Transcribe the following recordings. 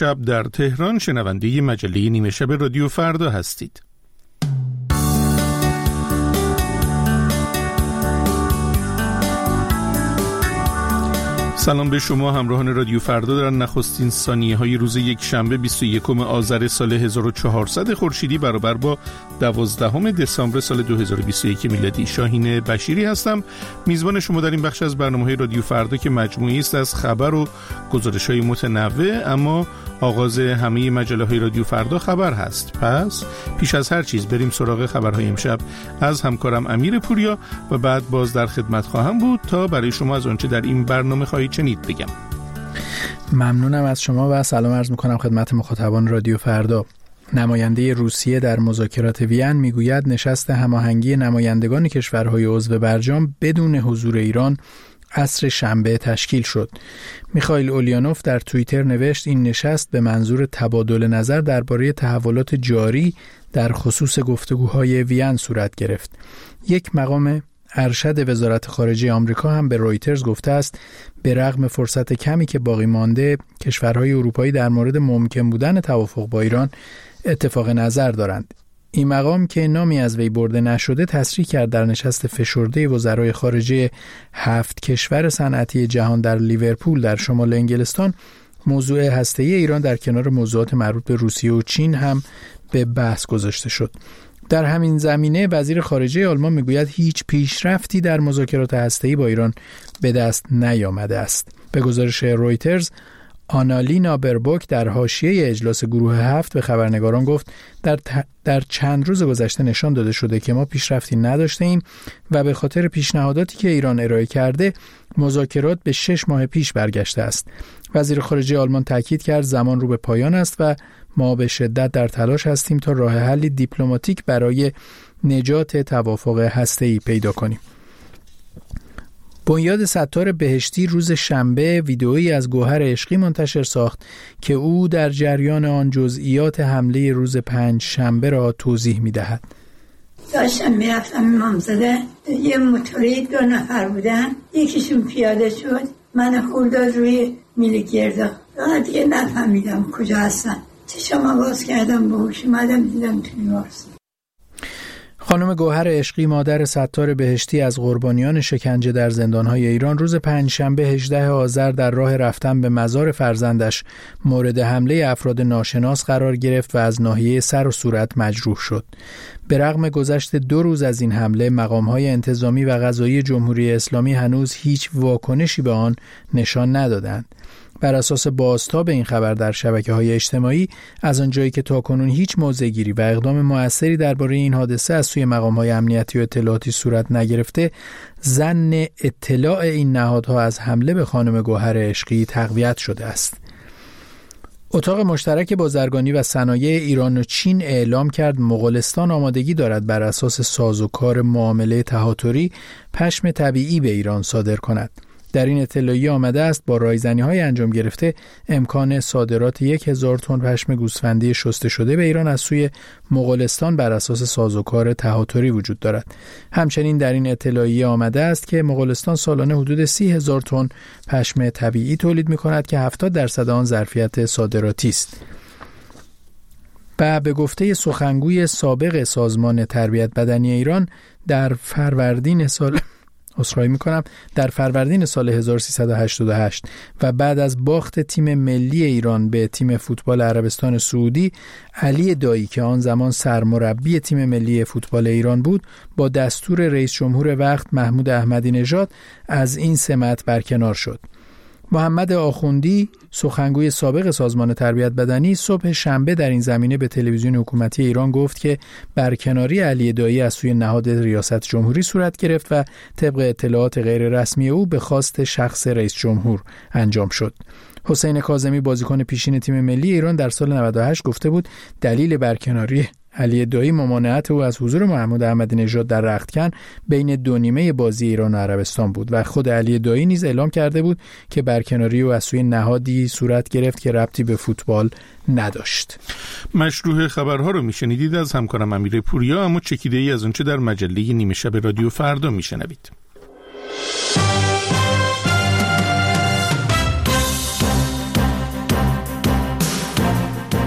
شب در تهران شنونده مجله نیمه شب رادیو فردا هستید. سلام به شما همراهان رادیو فردا در نخستین ثانیه‌های روز یک شنبه 21 آذر سال 1400 خورشیدی برابر با 12 دسامبر سال 2021 میلادی. شاهین بشیری هستم، میزبان شما در این بخش از برنامه‌های رادیو فردا که مجموعی است از خبر و گزارش‌های متنوع، اما آغاز همه مجله‌های رادیو فردا خبر هست. پس پیش از هر چیز بریم سراغ خبرهای امشب از همکارم امیر پوریا و بعد باز در خدمت خواهم بود تا برای شما از آنچه در این برنامه خواهید شنید بگم. ممنونم از شما و سلام عرض می‌کنم خدمت مخاطبان رادیو فردا. نماینده روسیه در مذاکرات وین میگوید نشست هماهنگی نمایندگان کشورهای عضو برجام بدون حضور ایران عصر شنبه تشکیل شد. میخائیل اولیانوف در توییتر نوشت این نشست به منظور تبادل نظر درباره تحولات جاری در خصوص گفتگوهای وین صورت گرفت. یک مقام ارشد وزارت خارجه آمریکا هم به رویترز گفته است به رغم فرصت کمی که باقی مانده کشورهای اروپایی در مورد ممکن بودن توافق با ایران اتفاق نظر دارند. این مقام که نامی از وی برده نشده تصریح کرد در نشست فشرده وزرای خارجه 7 کشور صنعتی جهان در لیورپول در شمال انگلستان موضوع هسته‌ای ایران در کنار موضوعات مربوط به روسیه و چین هم به بحث گذاشته شد. در همین زمینه وزیر خارجه آلمان میگوید هیچ پیشرفتی در مذاکرات هسته‌ای با ایران به دست نیامده است. به گزارش رویترز آنالینا بربوک در حاشیه اجلاس گروه 7 به خبرنگاران گفت در چند روز گذشته نشان داده شده که ما پیشرفتی نداشته ایم و به خاطر پیشنهاداتی که ایران ارائه کرده مذاکرات به 6 ماه پیش برگشته است. وزیر خارجه آلمان تاکید کرد زمان رو به پایان است و ما به شدت در تلاش هستیم تا راه حلی دیپلماتیک برای نجات توافق هسته‌ای پیدا کنیم. بنیاد ستار بهشتی روز شنبه ویدئویی از گوهر عشقی منتشر ساخت که او در جریان آن جزئیات حمله روز 5 شنبه را توضیح می‌دهد. داشتم میرفتم امامزاده، یه موتوری 2 نفر بودن، یکیشون پیاده شد، من خورداد روی میل گردا، دیگه نفهمیدم کجا هستن. چشم باز کردم به هوش اومدم دیدم توی بیمارستان. خانم گوهر عشقی مادر ستار بهشتی از قربانیان شکنجه در زندان‌های ایران روز 5 شنبه 18 آذر در راه رفتن به مزار فرزندش مورد حمله افراد ناشناس قرار گرفت و از ناحیه سر و صورت مجروح شد. به رغم گذشت 2 روز از این حمله مقام‌های انتظامی و قضایی جمهوری اسلامی هنوز هیچ واکنشی به آن نشان ندادند. بر اساس بازتاب این خبر در شبکه‌های اجتماعی از آنجایی که تاکنون هیچ موضع‌گیری و اقدام مؤثری درباره این حادثه از سوی مقام‌های امنیتی و اطلاعاتی صورت نگرفته، ظن اطلاع این نهادها از حمله به خانم گوهر عشقی تقویت شده است. اتاق مشترک بازرگانی و صنایع ایران و چین اعلام کرد مغولستان آمادگی دارد بر اساس سازوکار معامله تهاتری پشم طبیعی به ایران صادر کند. در این اطلاعیه آمده است با رایزنی‌های انجام گرفته امکان صادرات 1000 تن پشم گوسفندی شسته شده به ایران از سوی مغولستان بر اساس سازوکار تهاتری وجود دارد. همچنین در این اطلاعیه آمده است که مغولستان سالانه حدود 30,000 تن پشم طبیعی تولید می‌کند که 70% آن ظرفیت صادراتی است. و به گفته سخنگوی سابق سازمان تربیت بدنی ایران در فروردین سال 1388 و بعد از باخت تیم ملی ایران به تیم فوتبال عربستان سعودی، علی دایی که آن زمان سرمربی تیم ملی فوتبال ایران بود با دستور رئیس جمهور وقت محمود احمدی نژاد از این سمت برکنار شد. محمد آخوندی سخنگوی سابق سازمان تربیت بدنی صبح شنبه در این زمینه به تلویزیون حکومتی ایران گفت که برکناری علی دایی از سوی نهاد ریاست جمهوری صورت گرفت و طبق اطلاعات غیر رسمی او به خواست شخص رئیس جمهور انجام شد. حسین کاظمی بازیکن پیشین تیم ملی ایران در سال 98 گفته بود دلیل برکناری علی دایی ممانعت او از حضور محمود احمدی نژاد در رختکن بین 2 نیمه بازی ایران و عربستان بود و خود علی دایی نیز اعلام کرده بود که برکناری او از سوی نهادی صورت گرفت که ربطی به فوتبال نداشت. مشروع خبرها رو میشنیدید از همکارم امیر پوریا، اما چکیده‌ای از اونچه در مجله نیمه شب رادیو فردا میشنوید.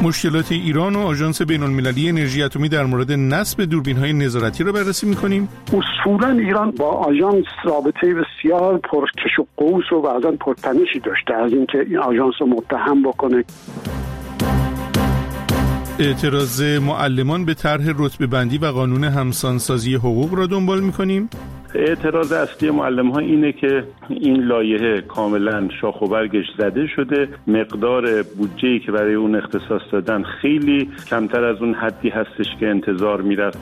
مشکلات ایران و آژانس بین‌المللی انرژی اتمی در مورد نصب دوربین‌های نظارتی را بررسی می‌کنیم. اصولاً ایران با آژانس رابطه بسیار پرکش و قوس و بعضاً پرتنشی داشته از اینکه این آژانس رو متهم بکنه. اعتراض معلمان به طرح رتبه‌بندی و قانون همسانسازی حقوق را دنبال می‌کنیم. اعتراض اصلی معلم‌ها اینه که این لایحه کاملا شاخ و برگش زده شده، مقدار بودجه‌ای که برای اون اختصاص دادن خیلی کمتر از اون حدی هستش که انتظار میرفت.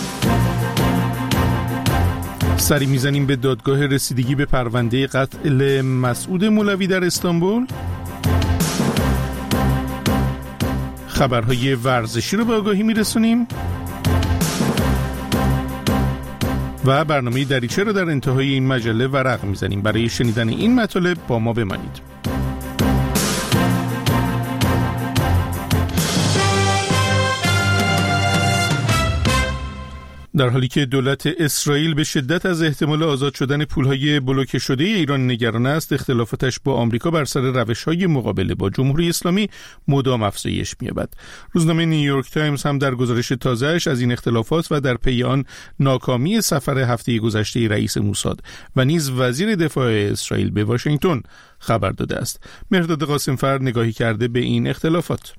سری میزنیم به دادگاه رسیدگی به پرونده قتل مسعود مولوی در استانبول. خبرهای ورزشی رو به آگاهی میرسونیم و برنامه دریچه رو در انتهای این مجله ورق میزنیم. برای شنیدن این مطالب با ما بمانید. در حالی که دولت اسرائیل به شدت از احتمال آزاد شدن پولهای بلوکه شده ایران نگران است، اختلافاتش با آمریکا بر سر روش‌های مقابله با جمهوری اسلامی مدام افزایش می‌یابد. روزنامه نیویورک تایمز هم در گزارش تازه‌اش از این اختلافات و در پی آن ناکامی سفر هفته گذشته رئیس موساد و نیز وزیر دفاع اسرائیل به واشنگتن خبر داده است. مهرداد قاسمفر نگاهی کرده به این اختلافات.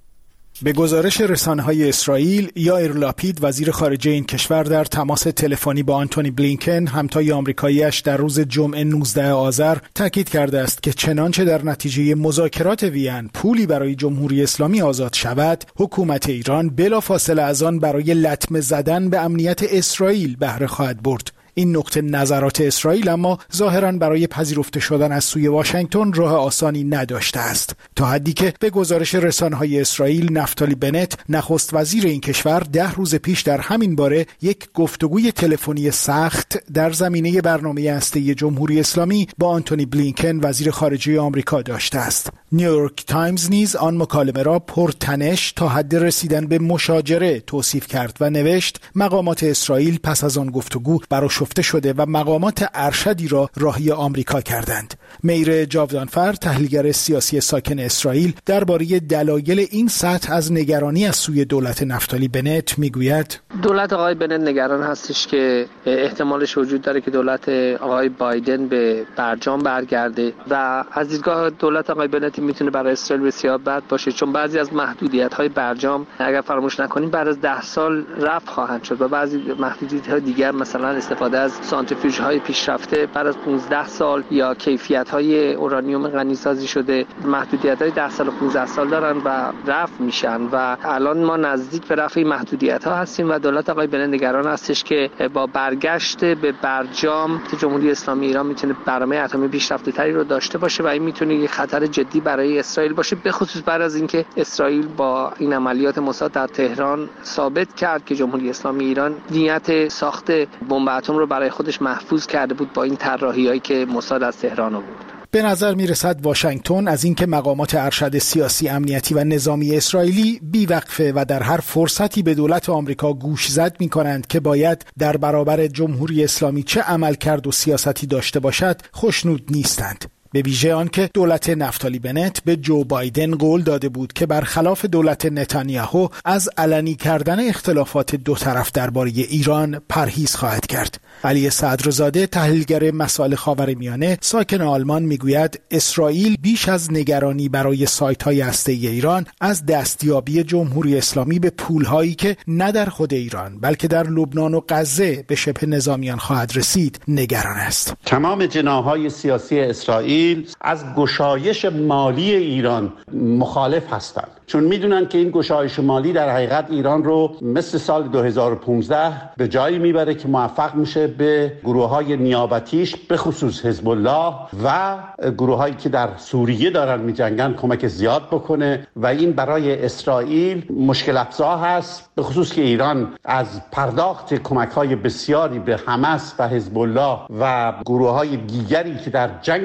به گزارش رسانه‌های اسرائیل، یائیر لاپید وزیر خارجه این کشور در تماس تلفنی با آنتونی بلینکن همتای آمریکایی‌اش در روز جمعه 19 آذر تاکید کرده است که چنانچه در نتیجه مذاکرات وین پولی برای جمهوری اسلامی آزاد شود، حکومت ایران بلافاصله از آن برای لطمه زدن به امنیت اسرائیل بهره خواهد برد. این نقطه نظرات اسرائیل اما ظاهراً برای پذیرفته شدن از سوی واشنگتن راه آسانی نداشته است، تا حدی که به گزارش رسانه‌های اسرائیل نفتالی بنت نخست وزیر این کشور 10 روز پیش در همین باره یک گفتگوی تلفنی سخت در زمینه برنامه هسته‌ای جمهوری اسلامی با آنتونی بلینکن وزیر خارجه آمریکا داشته است. نیویورک تایمز نیز آن مکالمه را پرتنش تا حد رسیدن به مشاجره توصیف کرد و نوشت مقامات اسرائیل پس از آن گفتگو برآشفته شده و مقامات ارشدی را راهی آمریکا کردند. میر جاودانفر تحلیلگر سیاسی ساکن اسرائیل درباره دلایل این سطح از نگرانی از سوی دولت نفتالی بنت میگوید دولت آقای بنت نگران هستش که احتمالش وجود داره که دولت آقای بایدن به برجام برگرده و از دیدگاه دولت آقای بنت میتونه برای اسرائیل بسیار بد باشه، چون بعضی از محدودیت‌های برجام اگر فراموش نکنیم بعد از 10 سال رفع خواهند شد و بعضی محدودیت‌های دیگر مثلا استفاده از سانتریفیوژهای پیشرفته بعد از 15 سال یا کیفیت‌های اورانیوم غنی‌سازی شده محدودیت‌های 10 سال و 15 سال دارن و رفع میشن و الان ما نزدیک به رفع محدودیت‌ها هستیم و دولت آقای بنت نگران هستش که با برگشت به برجام جمهوری اسلامی ایران میتونه برنامه اتمی پیشرفته‌تری رو داشته باشه و این میتونه یک خطر جدی برای اسرائیل باشه، به خصوص بعد از اینکه اسرائیل با این عملیات موساد در تهران ثابت کرد که جمهوری اسلامی ایران نیت ساخت بمب اتم رو برای خودش محفوظ کرده بود با این طراحی‌هایی که موساد از تهران آورد. به نظر میرسد واشنگتن از اینکه مقامات ارشد سیاسی، امنیتی و نظامی اسرائیلی بی‌وقفه و در هر فرصتی به دولت آمریکا گوشزد می‌کنند که باید در برابر جمهوری اسلامی چه عمل کرد و سیاستی داشته باشد، خوشنود نیستند. به ویژه آنکه دولت نفتالی بنت به جو بایدن قول داده بود که برخلاف دولت نتانیاهو از علنی کردن اختلافات دو طرف درباره ایران پرهیز خواهد کرد. علی صدرزاده تحلیلگر مسائل خاورمیانه ساکن آلمان میگوید اسرائیل بیش از نگرانی برای سایت‌های هسته‌ای ایران از دستیابی جمهوری اسلامی به پول‌هایی که نه در خود ایران بلکه در لبنان و غزه به شبه نظامیان خواهد رسید نگران است. تمام جناح‌های سیاسی اسرائیل از گشایش مالی ایران مخالف هستند، چون میدونن که این گشایش مالی در حقیقت ایران رو مثل سال 2015 به جایی میبره که موفق میشه به گروه‌های نیابتیش به خصوص حزب الله و گروه‌هایی که در سوریه دارن میجنگن کمک زیاد بکنه و این برای اسرائیل مشکل افزا هست، به خصوص که ایران از پرداخت کمک‌های بسیاری به حماس و حزب الله و گروه‌های دیگری که در جنگ با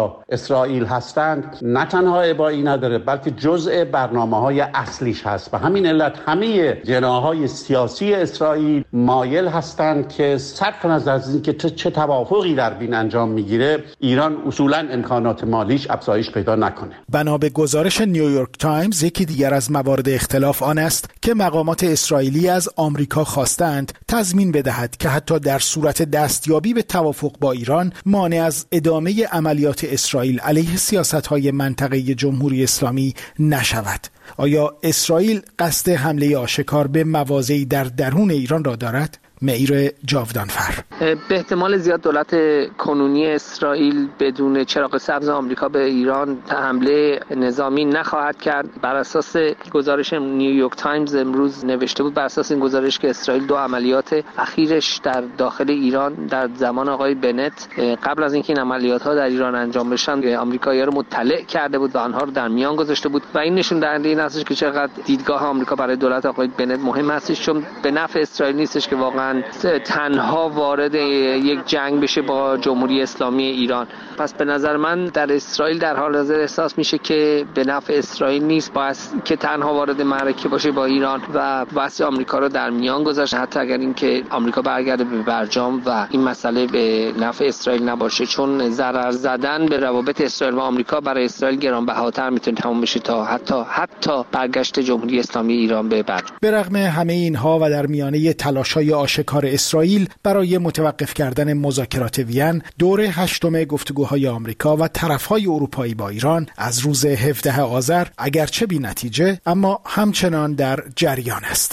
با اسرائیل هستند نه تنها ابایی نداره بلکه جزء برنامه‌های اصلیش هست. به همین علت همه جناح‌های سیاسی اسرائیل مایل هستند که صرف نظر از اینکه چه توافقی در بین انجام میگیره ایران اصولاً امکانات مالیش افزایش پیدا نکنه. بنا به گزارش نیویورک تایمز یکی دیگر از موارد اختلاف آن است که مقامات اسرائیلی از آمریکا خواستند تضمین بدهد که حتی در صورت دستیابی به توافق با ایران مانع از ادامه عملیات اسرائیل علیه سیاست‌های منطقه جمهوری اسلامی نشود. آیا اسرائیل قصد حمله آشکار به مواضعی در درون ایران را دارد؟ معیر جاودانفر: به احتمال زیاد دولت کنونی اسرائیل بدون چراغ سبز آمریکا به ایران حمله نظامی نخواهد کرد. بر اساس گزارش نیویورک تایمز امروز نوشته بود، بر اساس این گزارش که اسرائیل 2 عملیات اخیرش در داخل ایران در زمان آقای بنت قبل از اینکه این عملیات‌ها در ایران انجام بشن آمریکایی‌ها رو مطلع کرده بود و آنها رو در میان گذاشته بود و این نشون دهنده این است که چقدر دیدگاه آمریکا برای دولت آقای بنت مهم است، چون به نفع اسرائیل نیستش که واقعا تنها وارد یک جنگ بشه با جمهوری اسلامی ایران. پس به نظر من در اسرائیل در حال حاضر احساس میشه که به نفع اسرائیل نیست باید که تنها وارد معرکه باشه با ایران و واسه آمریکا رو در میان گذاشت، حتی اگر اینکه آمریکا برگرده به برجام و این مسئله به نفع اسرائیل نباشه، چون ضرر زدن به روابط اسرائیل و آمریکا برای اسرائیل گرانبهاتر میتونه تمام بشه تا حتی برگشت جمهوری اسلامی ایران به برجام. به رغم همه اینها و در میانه تلاش‌های آشکار اسرائیل برای متوقف کردن مذاکرات وین، دور 8 گفتگوهای آمریکا و طرفهای اروپایی با ایران از روز 17 آذر اگرچه بی نتیجه اما همچنان در جریان است.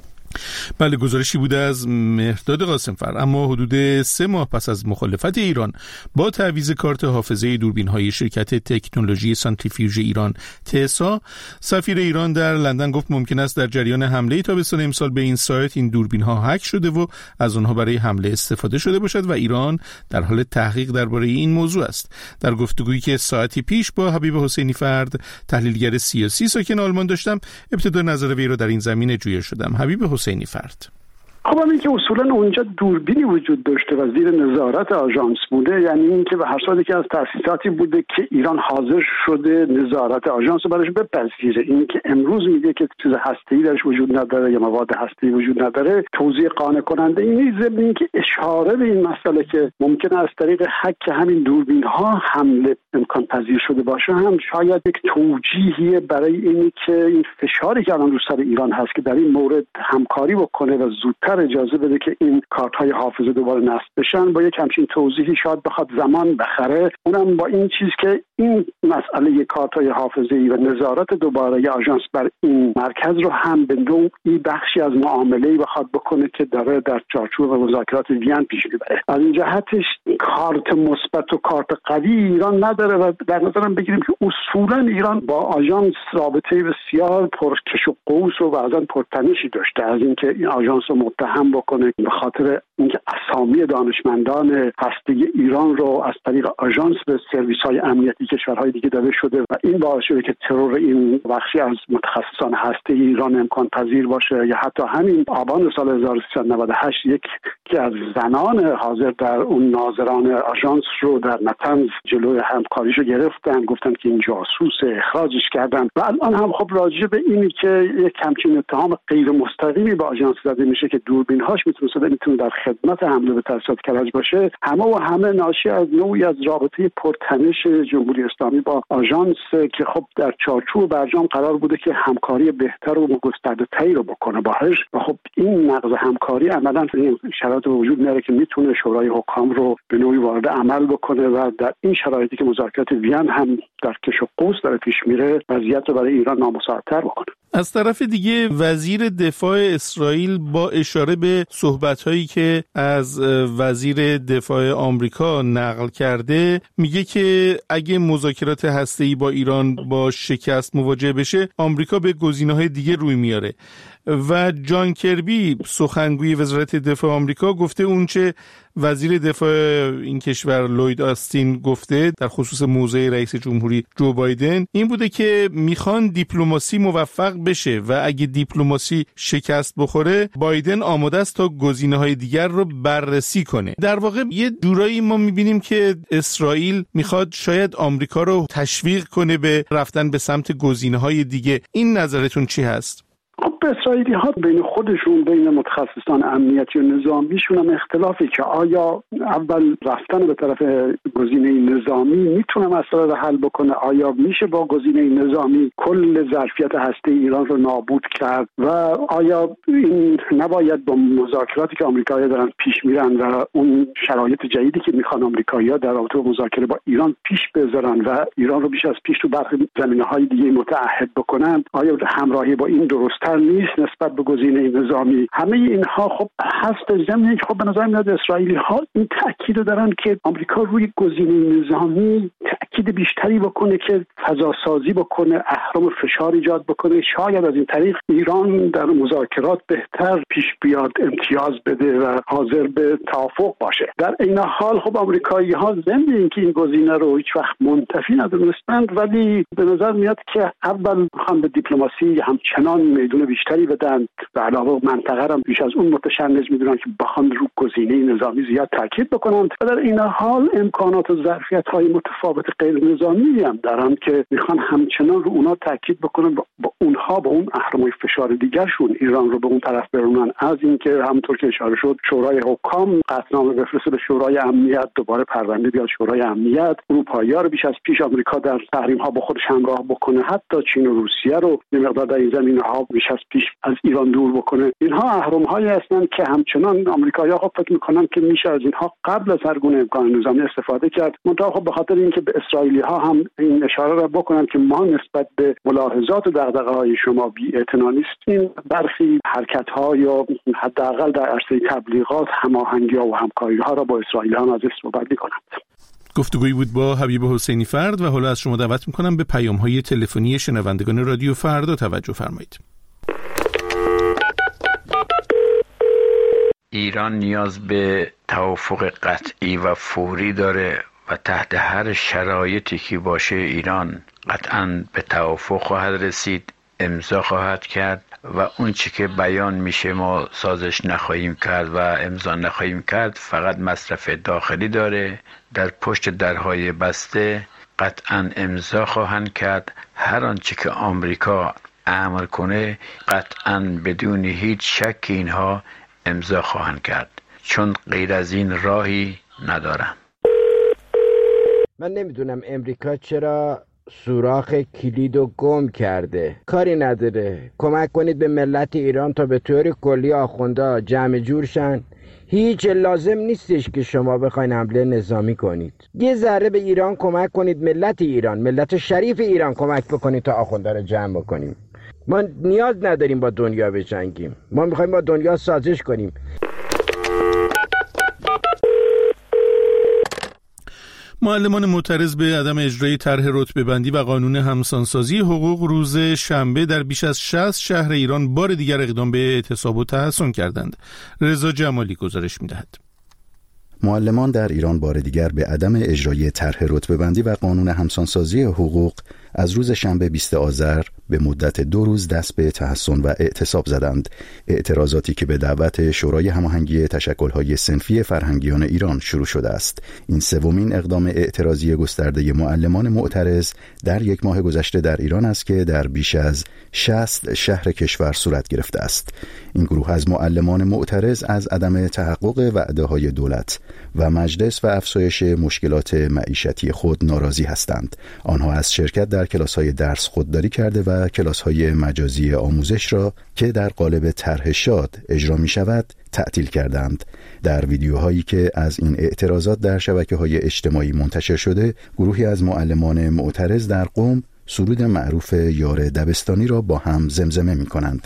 بله، گزارشی بوده از مهرداد قاسمفر. اما حدود 3 ماه پس از مخالفت ایران با تعویض کارت حافظه دوربین‌های شرکت تکنولوژی سانتریفیوژ ایران تسا، سفیر ایران در لندن گفت ممکن است در جریان حمله تابستان امسال به این سایت این دوربین‌ها هک شده و از آنها برای حمله استفاده شده باشد و ایران در حال تحقیق درباره این موضوع است. در گفتگویی که ساعتی پیش با حبیب حسینی فرد، تحلیلگر سیاسی ساکن آلمان داشتم، ابتدا نظر وی را در این زمینه جویا شدم. حبیب حسینی فرد: خب همین که اصولا اونجا دوربینی وجود داشته و زیر نظارت آژانس بوده، یعنی این که به هر صورت که از تأسیساتی بوده که ایران حاضر شده نظارت آژانس رو برش بپذیره. این که امروز میگه که چیز هسته‌ای درش وجود نداره یا مواد هسته‌ای وجود نداره توضیح قانع کننده این نیست، ضمن اینکه اشاره به این مسئله که ممکن است طریق هک همین دوربین ها حمله امکان پذیر شده باشه هم شاید یک توجیهیه برای اینی که این فشاری که الان رو سر ایران هست که در این مورد همکاری بکنه و زودتر اجازه بده که این کارت های حافظه دوباره نصب بشن. با یک همچین توضیحی شاید بخواد زمان بخره، اونم با این چیز که این مسئله کارت های حافظه و نظارت دوباره آژانس بر این مرکز رو هم به نوعی بخشی از معامله‌ای بخواد بکنه که داره در چارچوب مذاکرات وین پیش میبره. از این جهتش کارت مثبت و کارت قوی ایران نداره و در نظرم بگیریم که اصولا ایران با آژانس رابطه بسیار پرکش و قوس و بعضا پرتنشی داشته. از اینکه این آژانس رو متهم بکنه به خاطر اینکه اسامی دانشمندان هسته ایران رو از طریق آژانس به سرویس‌های امنیتی کشورهای دیگه داده شده و این باعث شده که ترور این بخشی از متخصصان هسته ایران امکان پذیر باشه. یا حتی همین آبان سال 1398 یکی از زنان حاضر در اون ناظران آژانس رو در نتنز جلوی همکاریشو گرفتن، گفتن که این جاسوس، اخراجش کردن. و الان هم خب راجع به اینی که یک همچین اتهام غیر مستقیمی به آژانس زده میشه که دوربین‌هاش میتونه در خدمت حمله به تأسیسات کرج باشه، همه ناشی از نوعی از رابطه پرتنش جمهوری اسلامی با آژانس که خب در چارچوب برجام قرار بوده که همکاری بهتر و گسترده‌تری رو بکنه باهاش. و خب این نقض همکاری عملاً این شرایط وجود میاره که میتونه شورای حکام رو به نوعی وارد عمل بکنه و در این شرایطی که مذاکرات وین هم در کش و قوس داره پیش میره وضعیت رو برای ایران نامساعدتر بکنه. از طرف دیگه وزیر دفاع اسرائیل با اشاره به صحبت‌هایی که از وزیر دفاع آمریکا نقل کرده میگه که اگه مذاکرات هسته‌ای با ایران با شکست مواجه بشه، آمریکا به گزینه‌های دیگه روی میاره. و جان کربی سخنگوی وزارت دفاع آمریکا گفته اونچه وزیر دفاع این کشور لوید آستین گفته در خصوص موضع رئیس جمهوری جو بایدن این بوده که میخوان دیپلماسی موفق بشه و اگه دیپلماسی شکست بخوره بایدن آماده است تا گزینه‌های دیگر رو بررسی کنه. در واقع یه جورایی ما میبینیم که اسرائیل میخواد شاید آمریکا رو تشویق کنه به رفتن به سمت گزینه‌های دیگه. این نظرتون چی هست؟ اسرائیلی ها بین خودشون، بین متخصصان امنیتی و نظامیشون هم اختلافی که آیا اول رفتن به طرف گزینه نظامی میتونه مسئله رو حل بکنه، آیا میشه با گزینه نظامی کل ظرفیت هسته ایران رو نابود کرد و آیا این نباید با مذاکراتی که آمریکایی‌ها دارن پیش میرن و اون شرایط جدیدی که میخوان آمریکایی‌ها در رابطه با مذاکره با ایران پیش بذارن و ایران رو بیش از پیش تو برخی زمینه‌های دیگه متعهد بکنن، آیا همراهی با این درست‌تر نیست نسبت به گزینه نظامی؟ همه اینها خب هست. ضمن خب به نظر میاد اسرائیلی ها این تاکید دارن که آمریکا روی گزینه نظامی تاکید بیشتری بکنه که فضا سازی بکنه، اهرم فشار ایجاد بکنه، شاید از این طریق ایران در مذاکرات بهتر پیش بیاد، امتیاز بده و حاضر به توافق باشه. در این حال خب آمریکایی ها ضمن اینکه این گزینه رو هیچ وقت منتفی ندونستند، ولی به نظر میاد که اول میخوان به دیپلماسی همچنان میدون بیشتری بدن و علاوه منطقه هم بیش از اون متشنج میدونن که بخوان رو گزینه نظامی زیاد تاکید بکنن و در این حال امکانات و ظرفیت های متفاوت غیر نظامی هم دارن که میخوان همچنان رو اونا تاکید بکنن، با اونها با اون اهرم‌های فشار دیگرشون ایران رو به اون طرف برونن. از اینکه همونطور که اشاره شد شورای حکام قطعنامه بفرسته به شورای امنیت، دوباره پرونده بیاد شورای امنیت، اروپایی‌ها رو بیش از پیش آمریکا در تحریم‌ها با خودش همراه بکنه، حتی چین و روسیه رو یه مقدار در این زمینه‌ها بیش از پیش از ایران دور بکنه. اینها اهرم‌هایی هستند که همچنان آمریکایی‌ها خب فکر می‌کنن که میشه از اینها قبل از هر گونه امکان نظامی استفاده کرد. منتها خب به خاطر اینکه به اسرائیلی‌ها هم این اشاره را بکنن که ما نسبت به ملاحظات و دغدغه‌های شما بی‌اعتنا نیستیم، برخی حرکت‌ها یا حداقل در عرصه تبلیغات هماهنگی‌ها و همکاری‌ها را با اسرائیلی‌ها از استفاده می‌کنند. گفتگویی بود با حبیب حسینی فرد و حالا از شما دعوت می‌کنم به پیام‌های تلفنی شنوندگان رادیو فردا توجه فرمایید. ایران نیاز به توافق قطعی و فوری داره و تحت هر شرایطی که باشه ایران قطعاً به توافق خواهد رسید، امضا خواهد کرد و اون چی که بیان میشه ما سازش نخواهیم کرد و امضا نخواهیم کرد فقط مصرف داخلی داره. در پشت درهای بسته قطعاً امضا خواهند کرد. هر آنچه که آمریکا امر کنه قطعاً بدون هیچ شک اینها امضا خواهند کرد، چون غیر از این راهی ندارم. من نمیدونم امریکا چرا سوراخ کلیدو گم کرده. کاری نداره، کمک کنید به ملت ایران تا به طور کلی آخوندا جمع جور شن. هیچ لازم نیستش که شما بخواین حمله نظامی کنید. یه ذره به ایران کمک کنید، ملت ایران، ملت شریف ایران کمک بکنید تا آخوندا رو جمع بکنیم. ما نیاز نداریم با دنیا بجنگیم، ما میخوایم با دنیا سازش کنیم. معلمان معترض به عدم اجرای طرح رتبه‌بندی و قانون همسانسازی حقوق روز شنبه در بیش از 60 شهر ایران بار دیگر اقدام به اعتصاب و تحصن کردند. رضا جمالی گزارش می‌دهد. معلمان در ایران بار دیگر به عدم اجرای طرح رتبه‌بندی و قانون همسانسازی حقوق از روز شنبه 20 آذر به مدت 2 روز دست به تحصن و اعتصاب زدند. اعتراضاتی که به دعوت شورای هماهنگی تشکل‌های صنفی فرهنگیان ایران شروع شده است. این سومین اقدام اعتراضی گسترده معلمان معترض در یک ماه گذشته در ایران است که در بیش از 60 شهر کشور صورت گرفته است. این گروه از معلمان معترض از عدم تحقق وعده‌های دولت و مجلس و افزایش مشکلات معیشتی خود ناراضی هستند. آنها از شرکت در کلاس‌های درس خودداری کرده و کلاس‌های مجازی آموزش را که در قالب طرح شاد اجرا می‌شود تعطیل کردند. در ویدیوهایی که از این اعتراضات در شبکه‌های اجتماعی منتشر شده، گروهی از معلمان معترض در قم سرود معروف یار دبستانی را با هم زمزمه می‌کنند.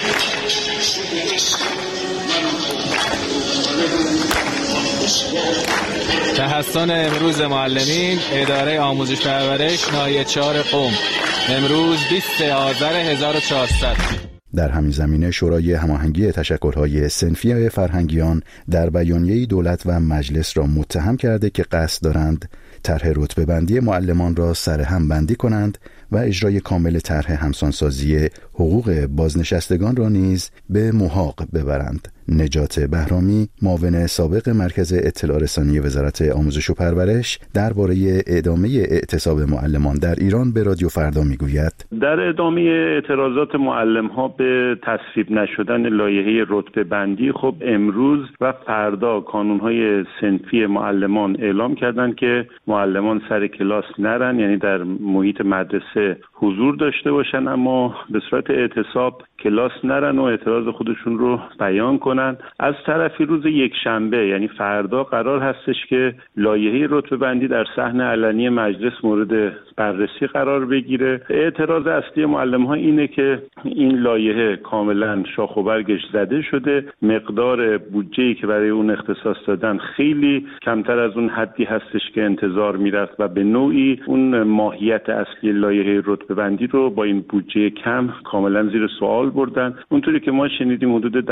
تحصن امروز معلمین اداره آموزش پرورش ناحیه 4 قم، امروز 20 آذر 1400. در همین زمینه شورای هماهنگی تشکل‌های صنفی فرهنگیان در بیانیه‌ای دولت و مجلس را متهم کرده که قصد دارند طرح رتبه‌بندی معلمان را سرهم بندی کنند و اجرای کامل طرح همسانسازی حقوق بازنشستگان را نیز به محاق ببرند. نجات بهرامی، معاون سابق مرکز اطلاع رسانی وزارت آموزش و پرورش، درباره ادامه اعتصاب معلمان در ایران به رادیو فردا میگوید: در ادامه اعتراضات معلم‌ها به تصویب نشدن لایحه رتبه‌بندی، خب امروز و فردا کانون‌های صنفی معلمان اعلام کردند که معلمان سر کلاس نرن، یعنی در محیط مدرسه حضور داشته باشن، اما به صورت اعتصاب کلاس نرن و اعتراض خودشون رو بیان کنن. از طرفی روز یکشنبه یعنی فردا قرار هستش که لایحه رتبه‌بندی در صحن علنی مجلس مورد بررسی قرار بگیره. اعتراض اصلی معلم‌ها اینه که این لایحه کاملا شاخ و برگش زده شده، مقدار بودجه‌ای که برای اون اختصاص دادن خیلی کمتر از اون حدی هستش که انتظار میرفت و به نوعی اون ماهیت اصلی لایحه رتبه‌بندی رو با این بودجه کم کاملا زیر سوال بردن. اونطوری که ما شنیدیم حدود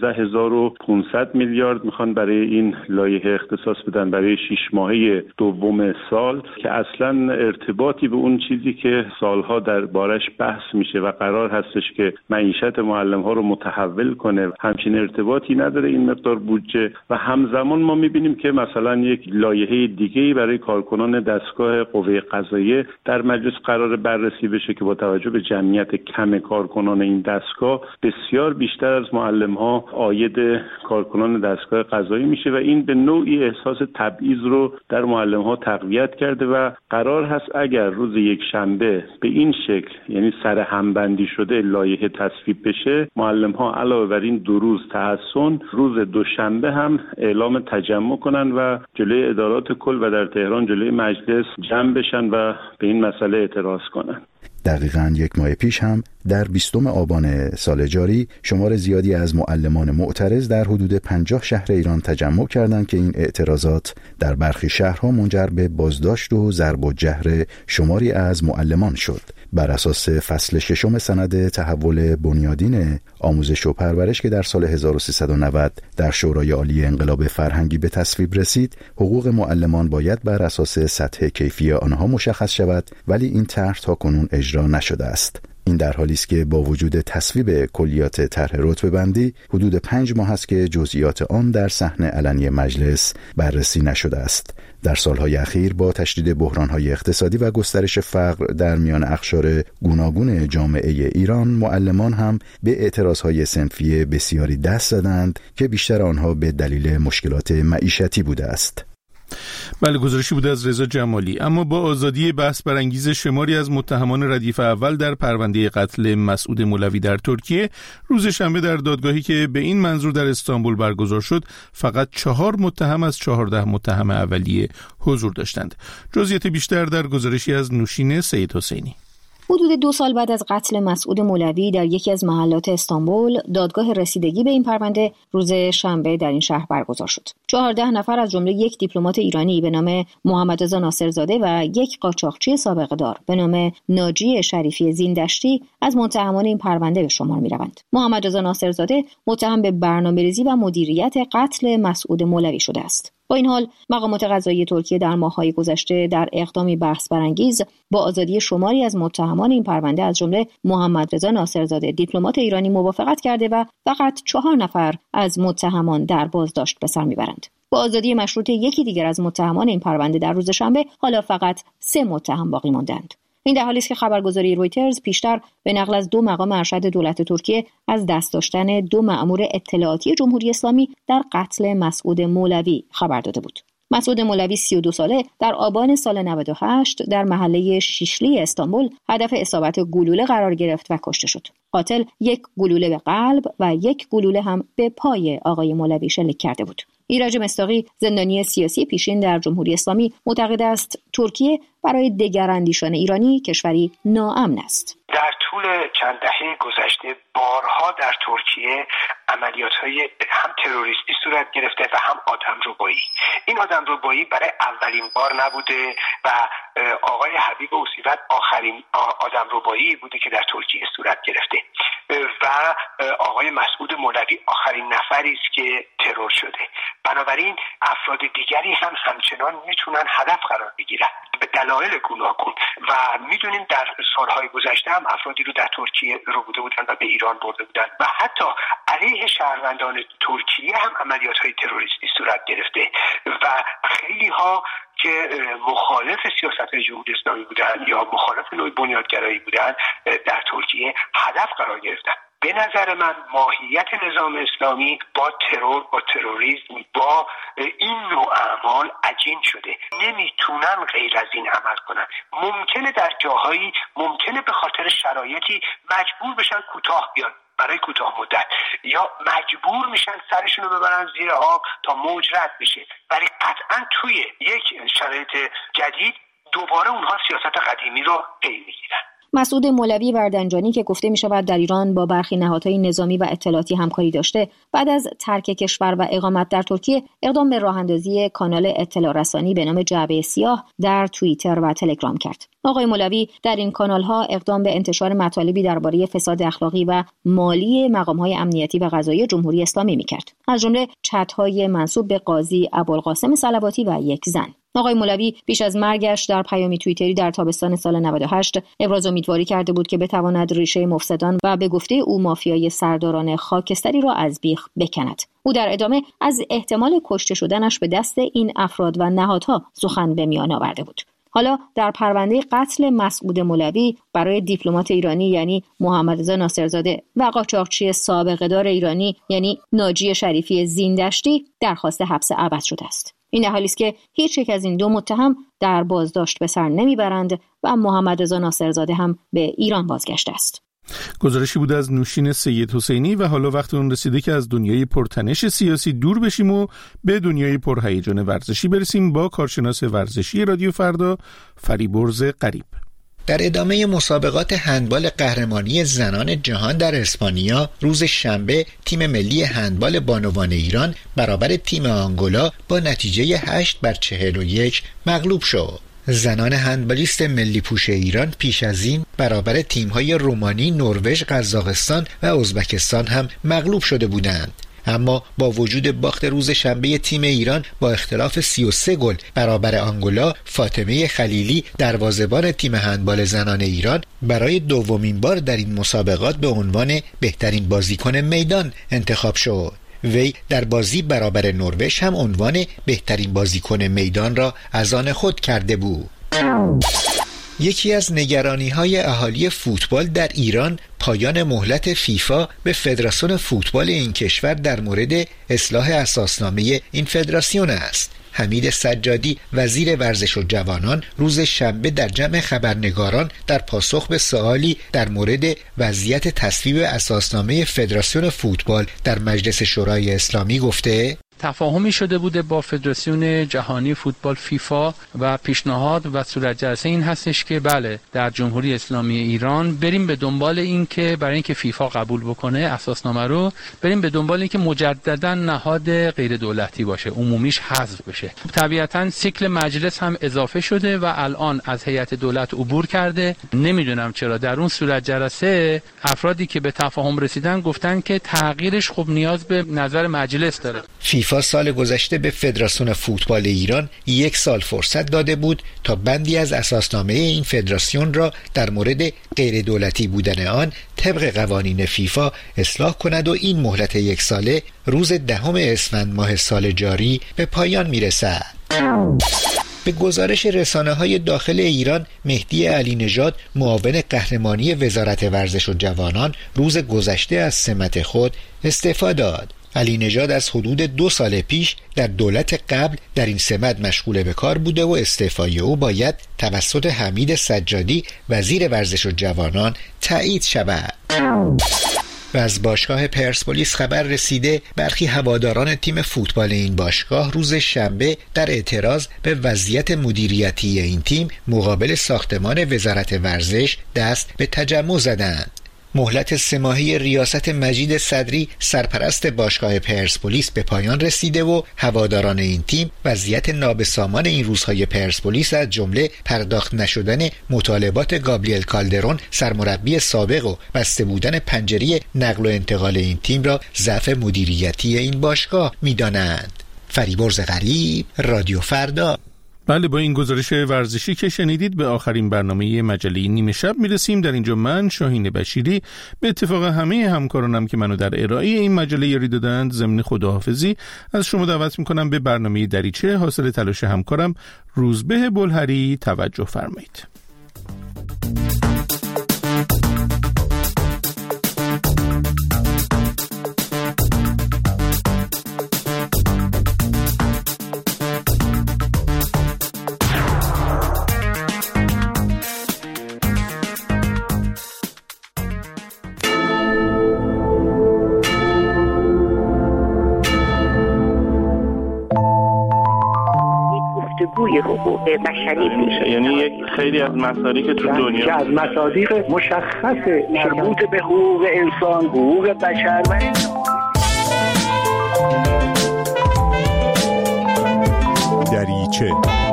12500 میلیارد میخوان برای این لایحه اختصاص بدن برای 6 ماهه دوم سال که اصلا ارتباطی به اون چیزی که سالها دربارش بحث میشه و قرار هستش که معیشت معلم‌ها رو متحول کنه همچین ارتباطی نداره این مقدار بودجه. و همزمان ما میبینیم که مثلا یک لایحه دیگه‌ای برای کارکنان دستگاه قوه قضاییه در مجلس قرار بررسی بشه که با توجه به جمعیت کم کارکنان این دستگاه بسیار بیشتر از معلم‌ها عاید کارکنان دستگاه قضایی میشه و این به نوعی احساس تبعیض رو در معلم‌ها تقویت کرده و قرار هست اگر روز یکشنبه به این شکل یعنی سر همبندی شده لایحه تصویب بشه، معلم‌ها علاوه بر این 2 روز تحسن روز دوشنبه هم اعلام تجمع کنن و جلوی ادارات کل و در تهران جلوی مجلس جمع بشن و به این مسئله اعتراض کنن. دقیقاً 1 ماه پیش هم در 20 آبان سال جاری شمار زیادی از معلمان معترض در حدود 50 شهر ایران تجمع کردند که این اعتراضات در برخی شهرها منجر به بازداشت و ضرب و جهر شماری از معلمان شد. بر اساس فصل 6 سند تحول بنیادین آموزش و پرورش که در سال 1390 در شورای عالی انقلاب فرهنگی به تصویب رسید، حقوق معلمان باید بر اساس سطح کیفی آنها مشخص شود، ولی این طرح تاکنون اجرا نشده است. این در حالی است که با وجود تصویب کلیات طرح رتبه‌بندی حدود 5 ماه است که جزئیات آن در صحن علنی مجلس بررسی نشده است. در سالهای اخیر با تشدید بحران‌های اقتصادی و گسترش فقر در میان اقشار گوناگون جامعه ایران، معلمان هم به اعتراضهای صنفی بسیاری دست زدند که بیشتر آنها به دلیل مشکلات معیشتی بوده است. بله، گزارشی بوده از رضا جمالی. اما با آزادی بحث برانگیز شماری از متهمان ردیف اول در پرونده قتل مسعود مولوی در ترکیه، روز شنبه در دادگاهی که به این منظور در استانبول برگزار شد فقط 4 متهم از 14 متهم اولیه حضور داشتند. جزئیات بیشتر در گزارشی از نوشین سید حسینی. حدود 2 سال بعد از قتل مسعود مولوی در یکی از محلات استانبول، دادگاه رسیدگی به این پرونده روز شنبه در این شهر برگزار شد. 14 نفر از جمله یک دیپلمات ایرانی به نام محمدرضا ناصرزاده و یک قاچاقچی سابقه دار به نام ناجی شریفی زیندشتی از متهمان این پرونده به شمار می‌روند. محمدرضا ناصرزاده متهم به برنامه‌ریزی و مدیریت قتل مسعود مولوی شده است. با این حال مقامات قضایی ترکیه در ماه‌های گذشته در اقدامی بحث برانگیز با آزادی شماری از متهمان این پرونده از جمله محمدرضا ناصرزاده دیپلمات ایرانی موافقت کرده و فقط 4 نفر از متهمان در بازداشت به سر میبرند. با آزادی مشروط یکی دیگر از متهمان این پرونده در روز شنبه حالا فقط 3 متهم باقی ماندند. این در حالی است که خبرگزاری رویترز پیشتر به نقل از 2 مقام ارشد دولت ترکیه از دست داشتن 2 مأمور اطلاعاتی جمهوری اسلامی در قتل مسعود مولوی خبر داده بود. مسعود مولوی 32 ساله در آبان سال 98 در محله شیشلی استانبول هدف اصابت گلوله قرار گرفت و کشته شد. قاتل 1 گلوله به قلب و 1 گلوله هم به پای آقای مولوی شلیک کرده بود. ایرج مصداقی، زندانی سیاسی پیشین در جمهوری اسلامی، معتقد است ترکیه برای دگراندیشان ایرانی کشوری ناامن است. در طول چند دهه گذشته بارها در ترکیه عملیات‌های هم تروریستی صورت گرفته و هم آدمربایی. این آدمربایی برای اولین بار نبوده و آقای حبیب اوسیوط آخرین آدمربایی بوده که در ترکیه صورت گرفته و آقای مسعود مولوی آخرین نفری است که ترور شده. بنابراین افراد دیگری هم همچنان میتونن هدف قرار بگیرن به دلایل گوناگون و میدونیم در سالهای گذشته هم افرادی رو در ترکیه رو بوده بودن و به ایران برده بودن و حتی علیه شهروندان ترکیه هم عملیات‌های تروریستی صورت گرفته و خیلی ها که مخالف سیاست جمهوری اسلامی بودن یا مخالف نوع بنیادگرایی بودن در ترکیه هدف قرار گرفتن. به نظر من ماهیت نظام اسلامی با ترور، با تروریسم، با این نوع اعمال عجین شده. نمیتونن غیر از این عمل کنن. ممکنه در جاهایی به خاطر شرایطی مجبور بشن کوتاه بیان برای کوتاه مدت یا مجبور میشن سرشون رو ببرن زیر آب تا موج رد بشه، ولی قطعا توی یک شرایط جدید دوباره اونها سیاست قدیمی رو پی میگیرن. مسعود مولوی وردنجانی که گفته می شود در ایران با برخی نهادهای نظامی و اطلاعاتی همکاری داشته، بعد از ترک کشور و اقامت در ترکیه اقدام به راه‌اندازی کانال اطلاع رسانی به نام جعبه سیاه در توییتر و تلگرام کرد. آقای مولوی در این کانال‌ها اقدام به انتشار مطالبی درباره فساد اخلاقی و مالی مقام‌های امنیتی و قضایی جمهوری اسلامی می‌کرد، از جمله چت‌های منسوب به قاضی ابوالقاسم صلواتی و یک زن. آقای مولوی پیش از مرگش در پیامی توییتری در تابستان سال 98 ابراز امیدواری کرده بود که بتواند ریشه مفسدان و به گفته او مافیای سرداران خاکستری را از بیخ بکند. او در ادامه از احتمال کشته شدنش به دست این افراد و نهادها سخن به میان آورده بود. حالا در پرونده قتل مسعود مولوی برای دیپلمات ایرانی یعنی محمد رضا ناصرزاده و قاچاقچی سابقه دار ایرانی یعنی ناجی شریفی زیندشتی درخواست حبس ابد شده است. این در حالی است که هیچ یک از این دو متهم در بازداشت به سر نمیبرند و محمد رضا ناصرزاده هم به ایران بازگشته است. گزارشی بود از نوشین سید حسینی و حالا وقت اون رسیده که از دنیای پرتنش سیاسی دور بشیم و به دنیای پرهیجان ورزشی برسیم با کارشناس ورزشی رادیو فردا فریبرز قریب. در ادامه مسابقات هندبال قهرمانی زنان جهان در اسپانیا روز شنبه تیم ملی هندبال بانوان ایران برابر تیم آنگولا با نتیجه 8-41 مغلوب شد. زنان هندبالیست ملی پوش ایران پیش از این برابر تیم‌های رومانی، نروژ، قزاقستان و ازبکستان هم مغلوب شده بودند. اما با وجود باخت روز شنبه تیم ایران با اختلاف 33 گل برابر آنگولا، فاطمه خلیلی دروازه‌بان تیم هندبال زنان ایران برای دومین بار در این مسابقات به عنوان بهترین بازیکن میدان انتخاب شد. وی در بازی برابر نروژ هم عنوان بهترین بازیکن میدان را از آن خود کرده بود. یکی از نگرانی‌های اهالی فوتبال در ایران پایان مهلت فیفا به فدراسیون فوتبال این کشور در مورد اصلاح اساسنامه این فدراسیون است. حمید سجادی وزیر ورزش و جوانان روز شنبه در جمع خبرنگاران در پاسخ به سوالی در مورد وضعیت تصویب اساسنامه فدراسیون فوتبال در مجلس شورای اسلامی گفته تفاهمی شده بوده با فدراسیون جهانی فوتبال فیفا و پیشنهاد و صورت جلسه این هستش که بله در جمهوری اسلامی ایران بریم به دنبال این که برای اینکه فیفا قبول بکنه اساسنامه رو بریم به دنبال این که مجددا نهاد غیر دولتی باشه، عمومیش حذف بشه. طبیعتا سیکل مجلس هم اضافه شده و الان از هیئت دولت عبور کرده. نمیدونم چرا در اون صورت جلسه افرادی که به تفاهم رسیدن گفتن که تغییرش خب نیاز به نظر مجلس داره. فیفا سال گذشته به فدراسیون فوتبال ایران 1 سال فرصت داده بود تا بندی از اساسنامه این فدراسیون را در مورد غیر دولتی بودن آن طبق قوانین فیفا اصلاح کند و این مهلت 1 ساله روز 10 اسفند ماه سال جاری به پایان میرسد. به گزارش رسانه‌های داخل ایران، مهدی علی نژاد معاون قهرمانی وزارت ورزش و جوانان روز گذشته از سمت خود استعفا داد. علی نژاد از حدود 2 سال پیش در دولت قبل در این سمت مشغول به کار بوده و استعفای او باید توسط حمید سجادی وزیر ورزش و جوانان تایید شود. و از باشگاه پرسپولیس خبر رسیده برخی هواداران تیم فوتبال این باشگاه روز شنبه در اعتراض به وضعیت مدیریتی این تیم مقابل ساختمان وزارت ورزش دست به تجمع زدند. مهلت 3 ماهه ریاست مجید صدری سرپرست باشگاه پرسپولیس به پایان رسیده و هواداران این تیم وضعیت نابسامان این روزهای پرسپولیس از جمله پرداخت نشدن مطالبات گابریل کالدرون سرمربی سابق و بسته بودن پنجره نقل و انتقال این تیم را ضعف مدیریتی این باشگاه می‌دانند. فریبرز غریب، رادیو فردا. بله، با این گزارش ورزشی که شنیدید به آخرین برنامه مجله نیمه شب میرسیم. در اینجا من شاهین بشیری به اتفاق همه همکارانم که منو در ارائه این مجله یاری دادند ضمن خداحافظی از شما دعوت میکنم به برنامه دریچه حاصل تلاش همکارم روزبه بلهری توجه فرمایید. حقوق بشری میشه، یعنی یک خیلی از مسائلی که تو دنیا که از مصادیق مشخص مربوط به حقوق انسان، حقوق بشر و دریچه.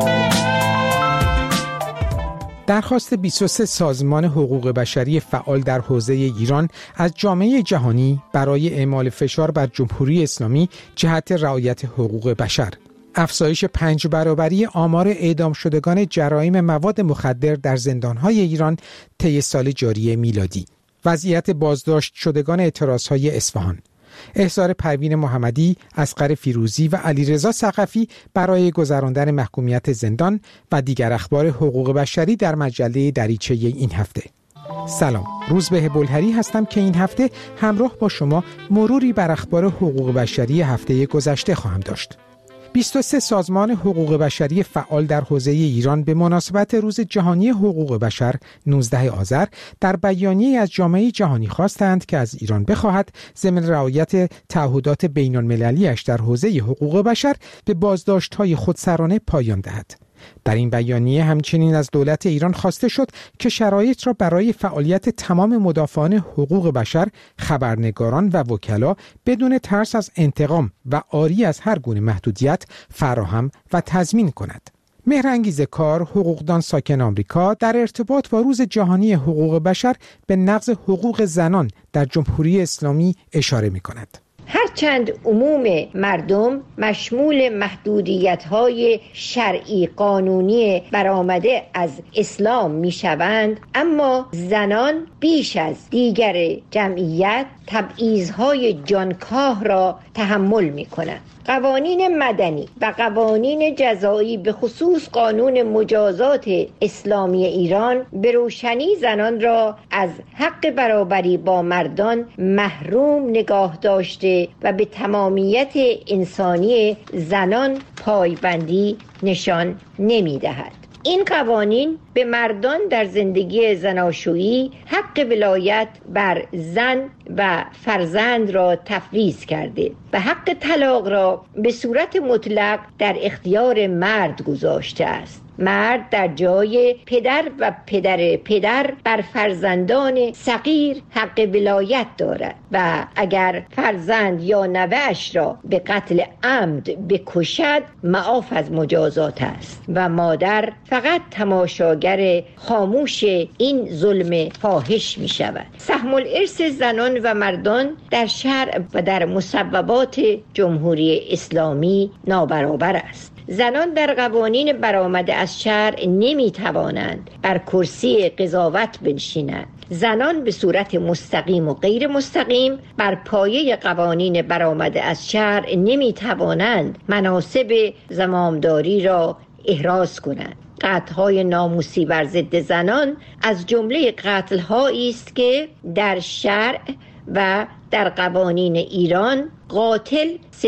درخواست 23 سازمان حقوق بشری فعال در حوزه ایران از جامعه جهانی برای اعمال فشار بر جمهوری اسلامی جهت رعایت حقوق بشر. افزایش 5 برابری آمار اعدام شدگان جرایم مواد مخدر در زندانهای ایران طی سال جاری میلادی. وضعیت بازداشت شدگان اعتراضهای اصفهان. احضار پروین محمدی، اصغر فیروزی و علیرضا ثقفی برای گذراندن محکومیت زندان و دیگر اخبار حقوق بشری در مجله دریچه این هفته. سلام، روزبه بلهری هستم که این هفته همراه با شما مروری بر اخبار حقوق بشری هفته گذشته خواهم داشت. 23 سازمان حقوق بشری فعال در حوزه ایران به مناسبت روز جهانی حقوق بشر 19 آذر در بیانیه‌ای از جامعه جهانی خواستند که از ایران بخواهد ضمن رعایت تعهدات بین‌المللی‌اش در حوزه حقوق بشر به بازداشت‌های خودسرانه پایان دهد. در این بیانیه همچنین از دولت ایران خواسته شد که شرایط را برای فعالیت تمام مدافعان حقوق بشر، خبرنگاران و وکلا بدون ترس از انتقام و عاری از هر گونه محدودیت فراهم و تضمین کند. مهرانگیز کار، حقوقدان ساکن آمریکا، در ارتباط با روز جهانی حقوق بشر به نقض حقوق زنان در جمهوری اسلامی اشاره می‌کند. هرچند عموم مردم مشمول محدودیت‌های شرعی قانونی برآمده از اسلام می‌شوند، اما زنان بیش از دیگر جمعیت تبعیض‌های جانکاه را تحمل می‌کنند. قوانین مدنی و قوانین جزایی به خصوص قانون مجازات اسلامی ایران به روشنی زنان را از حق برابری با مردان محروم نگاه داشته و به تمامیت انسانی زنان پایبندی نشان نمی‌دهد. این قوانین به مردان در زندگی زناشویی حق ولایت بر زن و فرزند را تفویض کرده و حق طلاق را به صورت مطلق در اختیار مرد گذاشته است. مرد در جای پدر و پدر بر فرزندان صغیر حق ولایت دارد و اگر فرزند یا نوه‌اش را به قتل عمد بکشد معاف از مجازات است و مادر فقط تماشاگر خاموش این ظلم فاحش می شود. سهم الارث زنان و مردان در شرع و در مصوبات جمهوری اسلامی نابرابر است. زنان در قوانین برآمده از شرع نمی توانند بر کرسی قضاوت بنشینند. زنان به صورت مستقیم و غیر مستقیم بر پایه قوانین برآمده از شرع نمی توانند مناصب زمامداری را احراز کنند. قتل‌های ناموسی بر ضد زنان از جمله قتل‌هایی است که در شرع و در قوانین ایران قاتل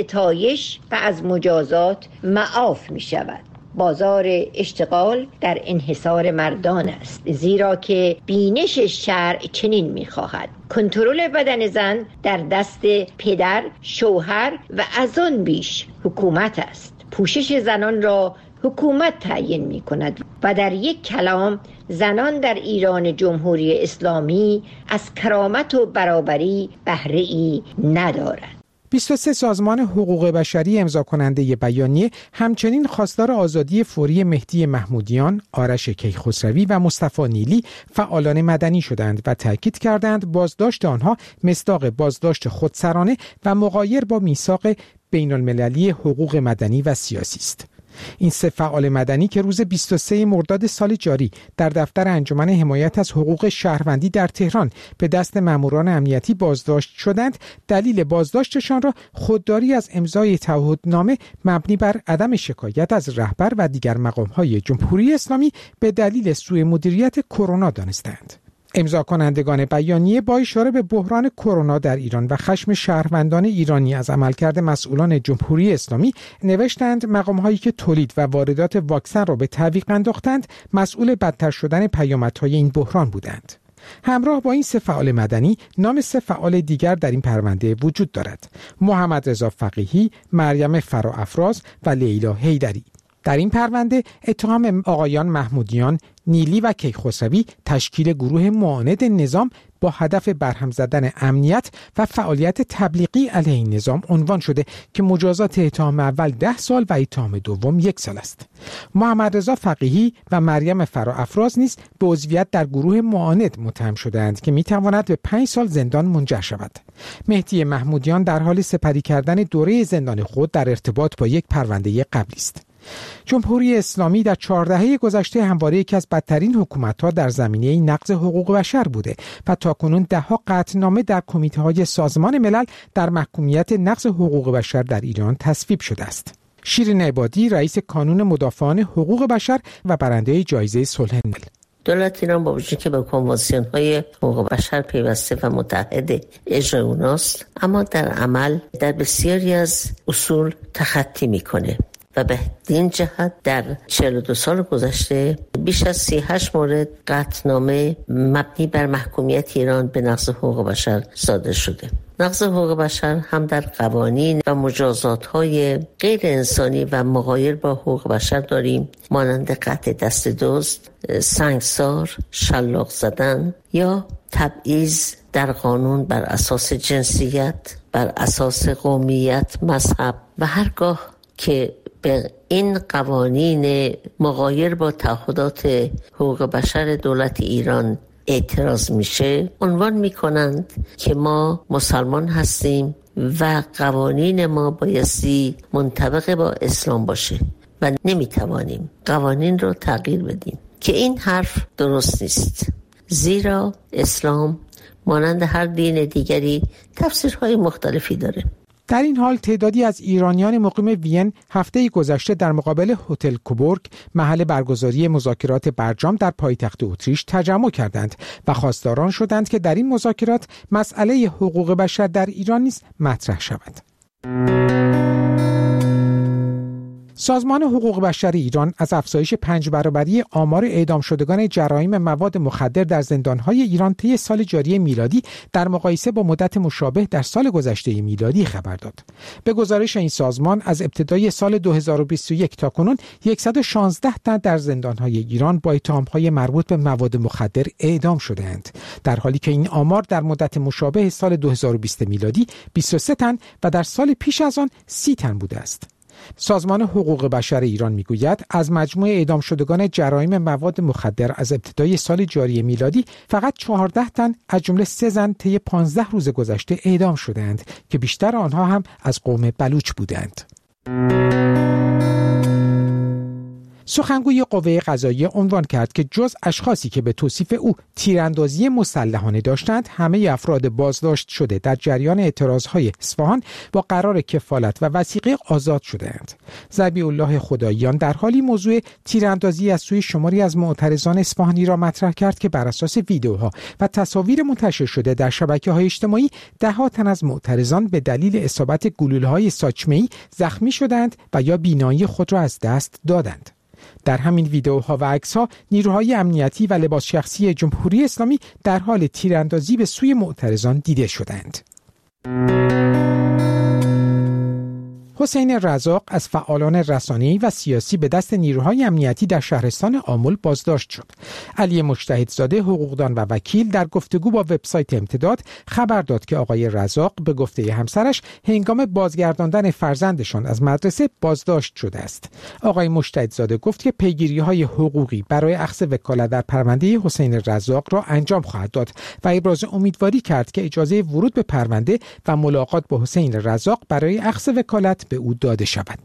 ستایش و از مجازات معاف می شود. بازار اشتغال در انحصار مردان است، زیرا که بینش شرع چنین می خواهد. کنترل بدن زن در دست پدر، شوهر و از آن بیش حکومت است. پوشش زنان را حکومت تعیین می کند و در یک کلام زنان در ایران جمهوری اسلامی از کرامت و برابری بهره‌ای ندارند. 23 سازمان حقوق بشری امضا کننده بیانیه همچنین خواستار آزادی فوری مهدی محمودیان، آرش کیخسروی و مصطفی نیلی فعالان مدنی شدند و تاکید کردند بازداشت آنها مصداق بازداشت خودسرانه و مغایر با میثاق بین المللی حقوق مدنی و سیاسی است. این 3 فعال مدنی که روز 23 مرداد سال جاری در دفتر انجمن حمایت از حقوق شهروندی در تهران به دست ماموران امنیتی بازداشت شدند، دلیل بازداشتشان را خودداری از امضای تعهدنامه مبنی بر عدم شکایت از رهبر و دیگر مقام‌های جمهوری اسلامی به دلیل سوء مدیریت کرونا دانستند. امضا کنندگان بیانیه با اشاره به بحران کرونا در ایران و خشم شهروندان ایرانی از عملکرد مسئولان جمهوری اسلامی نوشتند مقام‌هایی که تولید و واردات واکسن را به تعویق انداختند مسئول بدتر شدن پیامدهای این بحران بودند. همراه با این 3 فعال مدنی نام 3 فعال دیگر در این پرونده وجود دارد: محمد رضا فقیهی، مریم فراافراز و لیلا حیدری. در این پرونده اتهام آقایان محمودیان، نیلی و کیخسروی تشکیل گروه معاند نظام با هدف برهم زدن امنیت و فعالیت تبلیغی علیه این نظام عنوان شده که مجازات اتهام اول 10 سال و اتهام دوم 1 سال است. محمد رضا فقیهی و مریم فراافراز نیز به عضویت در گروه معاند متهم شدند که میتواند به 5 سال زندان منجر شود. مهدی محمودیان در حال سپری کردن دوره زندان خود در ارتباط با یک پرونده قبلی است. جمهوری اسلامی در 4 دهه گذشته همواره یکی از بدترین حکومت‌ها در زمینه نقض حقوق بشر بوده و تاکنون 10 قطعنامه در کمیته‌های سازمان ملل در محکومیت نقض حقوق بشر در ایران تصویب شده است. شیرین عبادی، رئیس کانون مدافعان حقوق بشر و برنده جایزه صلح نوبل: دولت ایران با وجودی که به کنوانسیون‌های حقوق بشر پیوسته و متحد اجرای اوناست، اما در عمل در بسیاری از اصول تخطی میکنه و به این جهت در 42 سال گذشته بیش از 38 مورد قطعنامه مبنی بر محکومیت ایران به نقض حقوق بشر صادر شده. نقض حقوق بشر هم در قوانین و مجازات‌های غیر انسانی و مغایر با حقوق بشر داریم، مانند قطع دست دزد، سنگسار، شلاق زدن یا تبعیض در قانون بر اساس جنسیت، بر اساس قومیت، مذهب و هرگاه که به این قوانین مغایر با تعهدات حقوق بشر دولت ایران اعتراض میشه، عنوان میکنند که ما مسلمان هستیم و قوانین ما بایستی منطبق با اسلام باشه و نمیتوانیم قوانین رو تغییر بدیم، که این حرف درست نیست، زیرا اسلام مانند هر دین دیگری تفسیرهای مختلفی داره. در این حال تعدادی از ایرانیان مقیم وین هفته گذشته در مقابل هتل کوبورگ، محل برگزاری مذاکرات برجام در پایتخت اتریش، تجمع کردند و خواستاران شدند که در این مذاکرات مسئله حقوق بشر در ایران نیز مطرح شود. سازمان حقوق بشر ایران از افزایش 5 برابری آمار اعدام شدگان جرایم مواد مخدر در زندان‌های ایران طی سال جاری میلادی در مقایسه با مدت مشابه در سال گذشته میلادی خبر داد. به گزارش این سازمان از ابتدای سال 2021 تا کنون 116 تن در زندان‌های ایران با اتهام‌های مربوط به مواد مخدر اعدام شده‌اند، در حالی که این آمار در مدت مشابه سال 2020 میلادی 23 تن و در سال پیش از آن 30 تن بوده است. سازمان حقوق بشر ایران میگوید از مجموع اعدام شدگان جرایم مواد مخدر از ابتدای سال جاری میلادی فقط 14 تن از جمله 3 زن طی 15 روز گذشته اعدام شدند که بیشتر آنها هم از قوم بلوچ بودند. سخنگوی قوه قضاییه عنوان کرد که جز اشخاصی که به توصیف او تیراندازی مسلحانه داشتند، همه افراد بازداشت شده در جریان اعتراضهای اصفهان با قرار کفالت و وثیقه آزاد شده‌اند. ذبیح الله خداییان در حالی موضوع تیراندازی از سوی شماری از معترضان اصفهانی را مطرح کرد که بر اساس ویدیوها و تصاویر منتشر شده در شبکه‌های اجتماعی 10 تن از معترضان به دلیل اصابت گلوله‌های ساچمه‌ای زخمی شدند و یا بینایی خود را از دست دادند. در همین ویدئوها و عکس‌ها نیروهای امنیتی و لباس شخصی جمهوری اسلامی در حال تیراندازی به سوی معترضان دیده شدند. حسین رزاق از فعالان رسانه‌ای و سیاسی به دست نیروهای امنیتی در شهرستان آمل بازداشت شد. علی مجتهدزاده حقوقدان و وکیل در گفتگو با وبسایت امتداد خبر داد که آقای رزاق به گفته همسرش هنگام بازگرداندن فرزندشان از مدرسه بازداشت شده است. آقای مجتهدزاده گفت که پیگیری‌های حقوقی برای اخذ وکالت در پرونده حسین رزاق را انجام خواهد داد و ابراز امیدواری کرد که اجازه ورود به پرونده و ملاقات با حسین رزاق برای اخذ وکالت به او داده شود.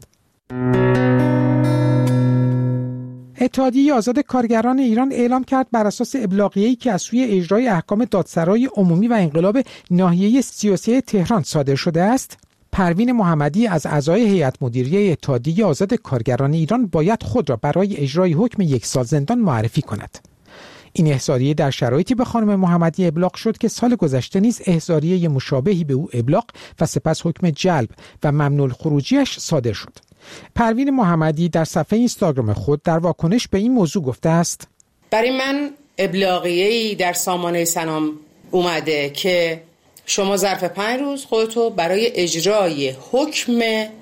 اتحادیه آزاد کارگران ایران اعلام کرد بر اساس ابلاغیه‌ای که از سوی اجرای احکام دادسرای عمومی و انقلاب ناحیه 33 تهران صادر شده است، پروین محمدی از اعضای هیئت مدیره اتحادیه آزاد کارگران ایران باید خود را برای اجرای حکم 1 سال زندان معرفی کند. این احضاریه در شرایطی به خانم محمدی ابلاغ شد که سال گذشته نیز احضاریه مشابهی به او ابلاغ و سپس حکم جلب و ممنوع الخروجیش صادر شد. پروین محمدی در صفحه اینستاگرام خود در واکنش به این موضوع گفته است: برای من ابلاغیه‌ای در سامانه سنام اومده که شما ظرف 5 روز خودتو برای اجرای حکم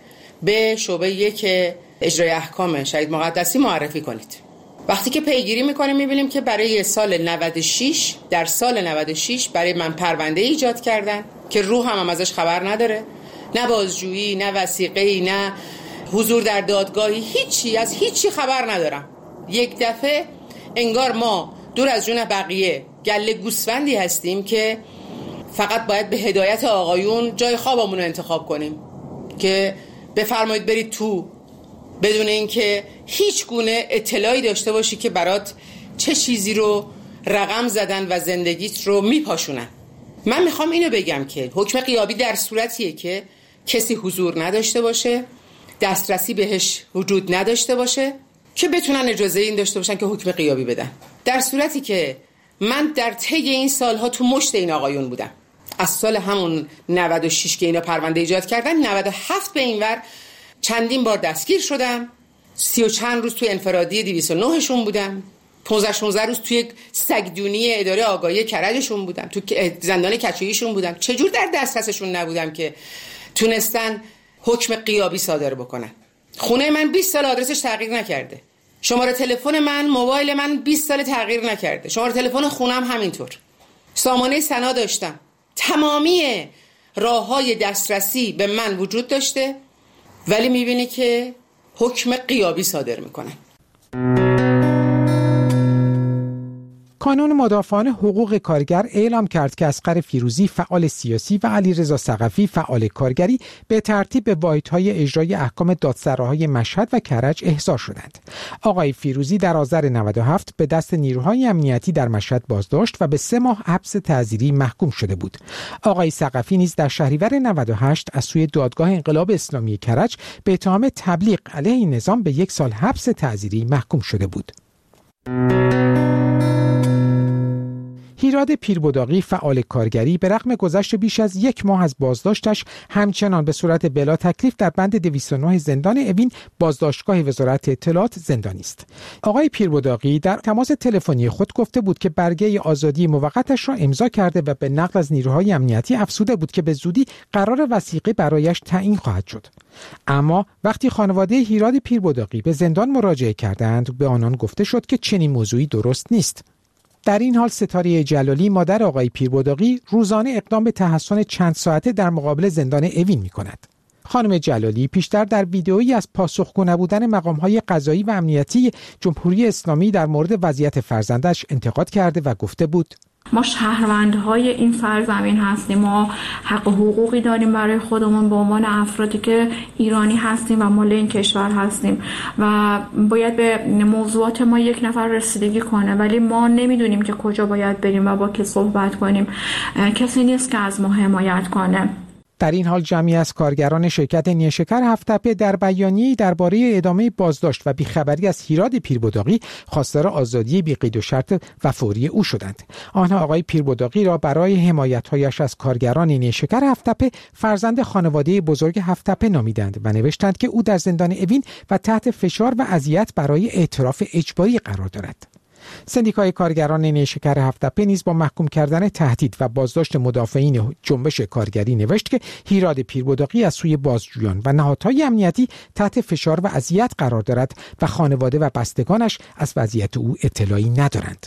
به شعبه 1 اجرای احکام شهید مقدسی معرفی کنید. وقتی که پیگیری میکنیم میبینیم که برای سال 96 در سال 96 برای من پرونده ایجاد کردن که روحم ازش خبر نداره، نه بازجویی، نه وثیقه‌ای، نه حضور در دادگاهی، هیچی از هیچی خبر ندارم. یک دفعه انگار ما دور از جون بقیه گله گوسفندی هستیم که فقط باید به هدایت آقایون جای خوابمون رو انتخاب کنیم که بفرمایید برید تو، بدون اینکه هیچ گونه اطلاعی داشته باشی که برات چه چیزی رو رقم زدن و زندگیت رو میپاشونن. من میخوام اینو بگم که حکم غیابی در صورتیه که کسی حضور نداشته باشه، دسترسی بهش وجود نداشته باشه که بتونن اجازه این داشته باشن که حکم غیابی بدن. در صورتی که من در طی این سالها تو مشت این آقایون بودم، از سال همون 96 که اینا پرونده ایجاد کردن 97 به این ور چندین بار دستگیر شدم، 30 و چند روز توی انفرادی 209 شون بودم، 15-16 روز توی سگدونی اداره آگاهی کرجشون بودم، تو زندان کچویشون بودم. چجور در دسترسشون نبودم که تونستن حکم غیابی صادر بکنن؟ خونه من 20 سال آدرسش تغییر نکرده، شماره تلفن من، موبایل من 20 سال تغییر نکرده، شماره تلفن خونم همینطور، سامانه سنا داشتم، تمامی راه‌های دسترسی به من وجود داشته، ولی میبینی که حکم غیابی صادر میکنن. کانون مدافعان حقوق کارگر اعلام کرد که اصغر فیروزی فعال سیاسی و علیرضا ثقفی فعال کارگری به ترتیب به واحدهای اجرای احکام دادسراهای مشهد و کرج احضار شدند. آقای فیروزی در آذر 97 به دست نیروهای امنیتی در مشهد بازداشت و به 3 ماه حبس تعزیری محکوم شده بود. آقای ثقفی نیز در شهریور 98 از سوی دادگاه انقلاب اسلامی کرج به اتهام تبلیغ علیه این نظام به 1 سال حبس تعزیری محکوم شده بود. هیراد پیربداقی فعال کارگری به رغم گذشت بیش از 1 ماه از بازداشتش همچنان به صورت بلا تکلیف در بند 209 زندان اوین بازداشتگاه وزارت اطلاعات زندانی است. آقای پیربداقی در تماس تلفنی خود گفته بود که برگه آزادی موقتش را امضا کرده و به نقل از نیروهای امنیتی افزوده بود که به زودی قرار وثیقه برایش تعیین خواهد شد. اما وقتی خانواده هیراد پیربداقی به زندان مراجعه کردند، به آنان گفته شد که چنین موضوعی درست نیست. در این حال ستاره جلالی مادر آقای پیربداقی روزانه اقدام به تحصن چند ساعته در مقابل زندان اوین می‌کند. خانم جلالی پیشتر در ویدئویی از پاسخگو نبودن مقام‌های قضایی و امنیتی جمهوری اسلامی در مورد وضعیت فرزندش انتقاد کرده و گفته بود: ما شهروندهای این سرزمین هستیم، ما حق و حقوقی داریم برای خودمون به عنوان افرادی که ایرانی هستیم و مال این کشور هستیم و باید به موضوعات ما یک نفر رسیدگی کنه، ولی ما نمیدونیم که کجا باید بریم و با کی صحبت کنیم. کسی نیست که از ما حمایت کنه. در این حال جمعی از کارگران شرکت نیشکر هفت‌تپه در بیانیه‌ای درباره ادامه بازداشت و بیخبری از هیراد پیربداقی خواستار آزادی بی قید و شرط و فوری او شدند. آنها آقای پیربداقی را برای حمایت‌هایش از کارگران نیشکر هفت‌تپه فرزند خانواده بزرگ هفت‌تپه نامیدند و نوشتند که او در زندان اوین و تحت فشار و اذیت برای اعتراف اجباری قرار دارد. سندیکای کارگران نیشکر هفت‌تپه نیز با محکوم کردن تهدید و بازداشت مدافعین جنبش کارگری نوشت که هیراد پیربداقی از سوی بازجویان و نهادهای امنیتی تحت فشار و اذیت قرار دارد و خانواده و بستگانش از وضعیت او اطلاعی ندارند.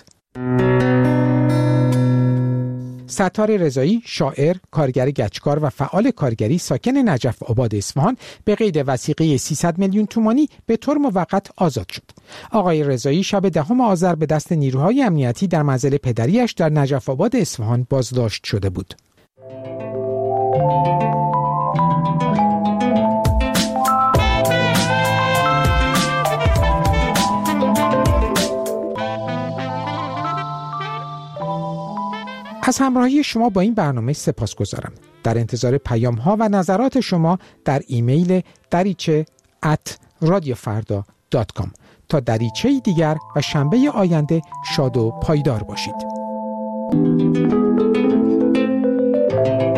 ستار رضایی، شاعر، کارگر گچکار و فعال کارگری ساکن نجف آباد اصفهان به قید وثیقه 300 میلیون تومانی به طور موقت آزاد شد. آقای رضایی شب 10 آذر به دست نیروهای امنیتی در منزل پدریش در نجف آباد اصفهان بازداشت شده بود. از همراهی شما با این برنامه سپاسگزارم. در انتظار پیام‌ها و نظرات شما در ایمیل dariche@radiofarda.com. تا دریچه دیگر و شنبه آینده شاد و پایدار باشید.